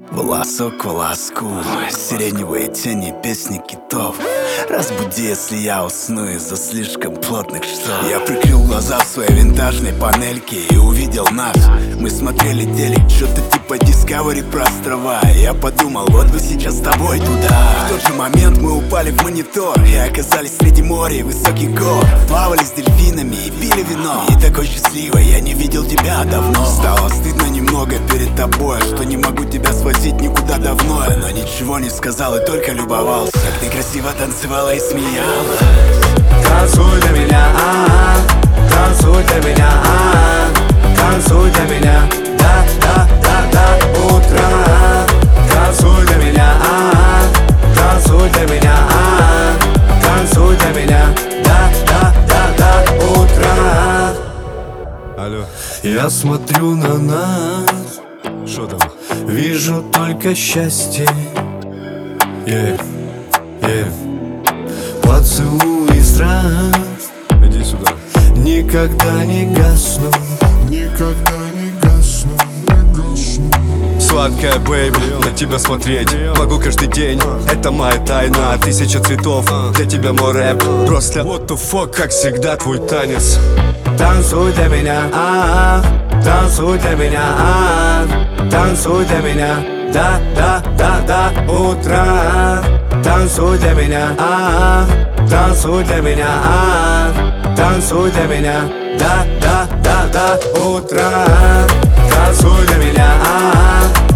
Волосок к волоску, сиреневые тени, песни китов. Разбуди, если я усну из-за слишком плотных штор. Я прикрыл глаза в своей винтажной панельке и увидел нас. Мы смотрели телек, что-то типа Discovery про острова. И я подумал, вот бы сейчас с тобой туда. В тот же момент мы упали в монитор и оказались среди моря и высоких гор. Плавали с дельфинами и пили вино. И такой счастливой я не видел тебя давно. Стало стыдно немного перед тобой, что не могу тебя свозить никуда давно. Но ничего не сказал и только любовался, как ты красиво танцевала и смеялась. Танцуй для меня, танцуй для меня, танцуй для меня, до утра. Танцуй для меня, танцуй для меня, танцуй для меня, до утра. Алло. Я смотрю на нас, Что там? вижу только счастье. Поцелуй и страсть Иди сюда. никогда не гаснут. Никогда не гаснут, не гаснут. Сладкая бэйби, на тебя смотреть могу каждый день, это моя тайна. 1000 цветов, для тебя мой рэп. Просто what the fuck, как всегда твой танец. Танцуй для меня, танцуй для меня, танцуй для меня, до утра. Танцуй для меня, танцуй для меня, танцуй для меня, до утра. Танцуй для меня,